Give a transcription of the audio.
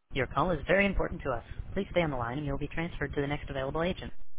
Your call is very important to us. Please stay on the line and you'll be transferred to the next available agent.